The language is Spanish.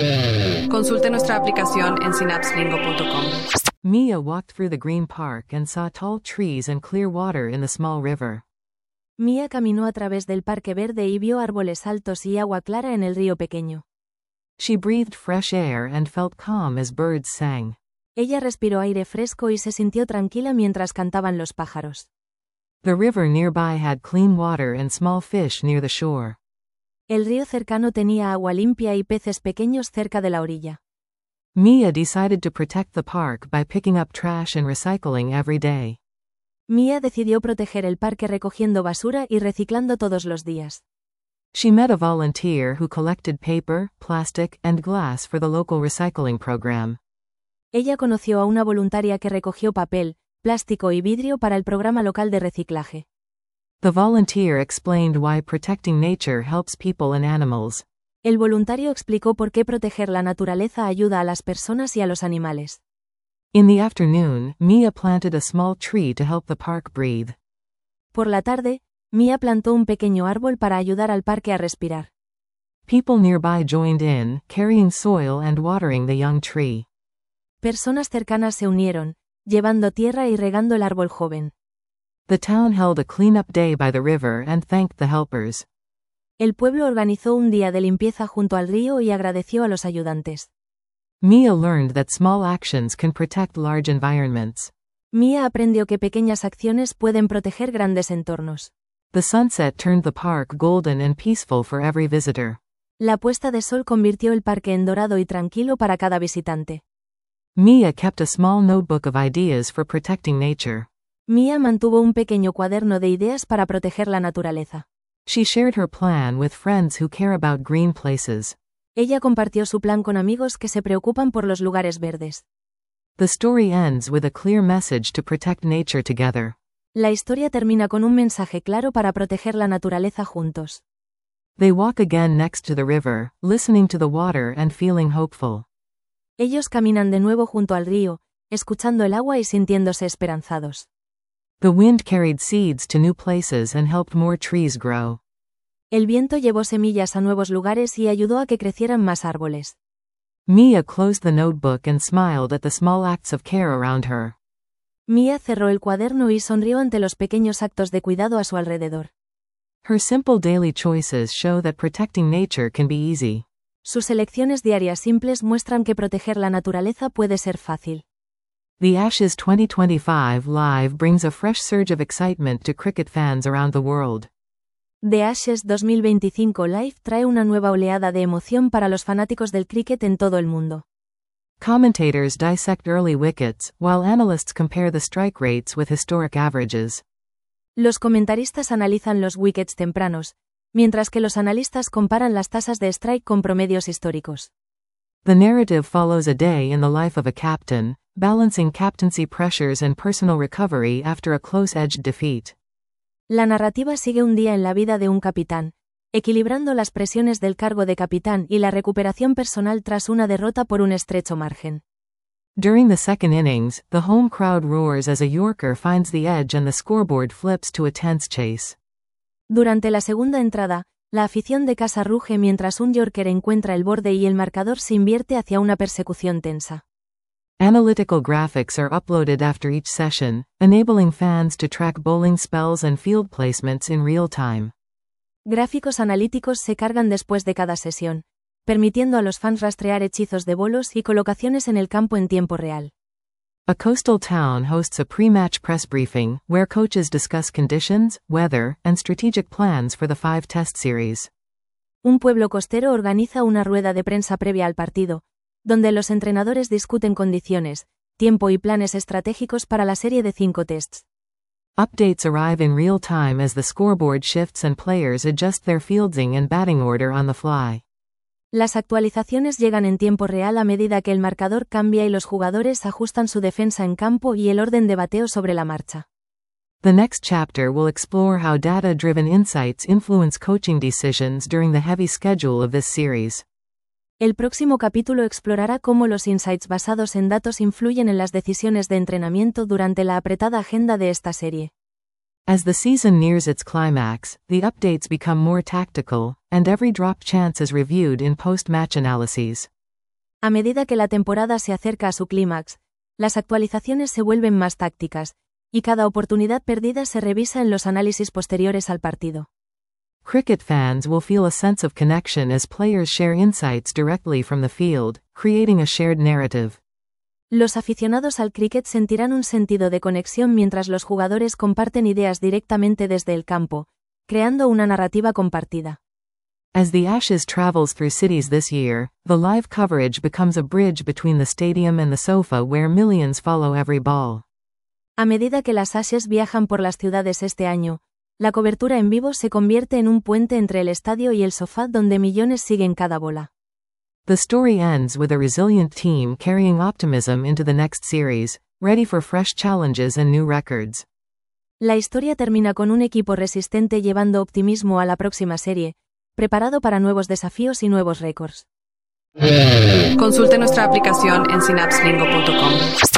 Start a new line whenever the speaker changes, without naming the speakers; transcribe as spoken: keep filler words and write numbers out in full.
Consulte nuestra aplicación en synapse lingo punto com.
Mia walked through the green park and saw tall trees and clear water in the small river.
Mia caminó a través del parque verde y vio árboles altos y agua clara en el río pequeño.
She breathed fresh air and felt calm as birds sang.
Ella respiró aire fresco y se sintió tranquila mientras cantaban los pájaros.
The river nearby had clean water and small fish near the shore.
El río cercano tenía agua limpia y peces pequeños cerca de la orilla.
Mia decided to protect the park by picking up trash and recycling every day.
Mia decidió proteger el parque recogiendo basura y reciclando todos los días.
She met a volunteer who collected paper, plastic, and glass for the local recycling program.
Ella conoció a una voluntaria que recogió papel, plástico y vidrio para el programa local de reciclaje.
The volunteer explained why protecting nature helps people and animals.
El voluntario explicó por qué proteger la naturaleza ayuda a las personas y a los animales.
In the afternoon, Mia planted a small tree to help the park breathe.
Por la tarde, Mia plantó un pequeño árbol para ayudar al parque a respirar.
People nearby joined in, carrying soil and watering the young tree.
Personas cercanas se unieron, llevando tierra y regando el árbol joven.
The town held a cleanup day by the river and thanked the helpers.
El pueblo organizó un día de limpieza junto al río y agradeció a los ayudantes.
Mia learned that small actions can protect large environments.
Mia aprendió que pequeñas acciones pueden proteger grandes entornos.
The sunset turned the park golden and peaceful for every visitor.
La puesta de sol convirtió el parque en dorado y tranquilo para cada visitante.
Mia kept a small notebook of ideas for protecting nature.
Mia mantuvo un pequeño cuaderno de ideas para proteger la naturaleza.
She shared her plan with friends who care about green places.
Ella compartió su plan con amigos que se preocupan por los lugares verdes.
The story ends with a clear message to protect nature together.
La historia termina con un mensaje claro para proteger la naturaleza juntos.
They walk again next to the river, listening to the water and feeling hopeful.
Ellos caminan de nuevo junto al río, escuchando el agua y sintiéndose esperanzados.
The wind carried seeds to new places and helped more trees grow.
El viento llevó semillas a nuevos lugares y ayudó a que crecieran más árboles.
Mia closed the notebook and smiled at the small acts of care around her.
Mia cerró el cuaderno y sonrió ante los pequeños actos de cuidado a su alrededor.
Her simple daily choices show that protecting nature can be easy.
Sus elecciones diarias simples muestran que proteger la naturaleza puede ser fácil.
The Ashes twenty twenty-five Live brings a fresh surge of excitement to cricket fans around the world.
The Ashes dos mil veinticinco Live trae una nueva oleada de emoción para los fanáticos del cricket en todo el mundo.
Commentators dissect early wickets, while analysts compare the strike rates with historic averages.
Los comentaristas analizan los wickets tempranos, mientras que los analistas comparan las tasas de strike con promedios históricos.
The narrative follows a day in the life of a captain, balancing captaincy pressures and personal recovery after a close-edged defeat.
La narrativa sigue un día en la vida de un capitán, equilibrando las presiones del cargo de capitán y la recuperación personal tras una derrota por un estrecho margen.
During the second innings, the home crowd roars as a Yorker finds the edge and the scoreboard flips to a tense chase.
Durante la segunda entrada, la afición de casa ruge mientras un Yorker encuentra el borde y el marcador se invierte hacia una persecución tensa.
Analytical graphics are uploaded after each session, enabling fans to track bowling spells and field placements in real time.
Gráficos analíticos se cargan después de cada sesión, permitiendo a los fans rastrear hechizos de bolos y colocaciones en el campo en tiempo real.
A coastal town hosts a pre-match press briefing, where coaches discuss conditions, weather, and strategic plans for the five test series.
Un pueblo costero organiza una rueda de prensa previa al partido, donde los entrenadores discuten condiciones, tiempo y planes estratégicos para la serie de cinco tests.
Updates arrive in real time as the scoreboard shifts and players adjust their fielding and batting order on the fly.
Las actualizaciones llegan en tiempo real a medida que el marcador cambia y los jugadores ajustan su defensa en campo y el orden de bateo sobre la marcha.
The next chapter will explore how data-driven insights influence coaching decisions during the heavy schedule of this series.
El próximo capítulo explorará cómo los insights basados en datos influyen en las decisiones de entrenamiento durante la apretada agenda de esta serie.
As the season nears its climax, the updates become more tactical, and every drop chance is reviewed in post-match analyses.
A medida que la temporada se acerca a su clímax, las actualizaciones se vuelven más tácticas, y cada oportunidad perdida se revisa en los análisis posteriores al partido.
Cricket fans will feel a sense of connection as players share insights directly from the field, creating a shared narrative.
Los aficionados al cricket sentirán un sentido de conexión mientras los jugadores comparten ideas directamente desde el campo, creando una narrativa compartida.
As the Ashes travels through cities this year, the live coverage becomes a bridge between the stadium and the sofa where millions follow every ball.
A medida que las Ashes viajan por las ciudades este año, la cobertura en vivo se convierte en un puente entre el estadio y el sofá donde millones siguen cada bola.
The story ends with a resilient team carrying optimism into the next series, ready for fresh challenges and new records.
La historia termina con un equipo resistente llevando optimismo a la próxima serie, preparado para nuevos desafíos y nuevos récords.
Consulte nuestra aplicación en synapse lingo punto com.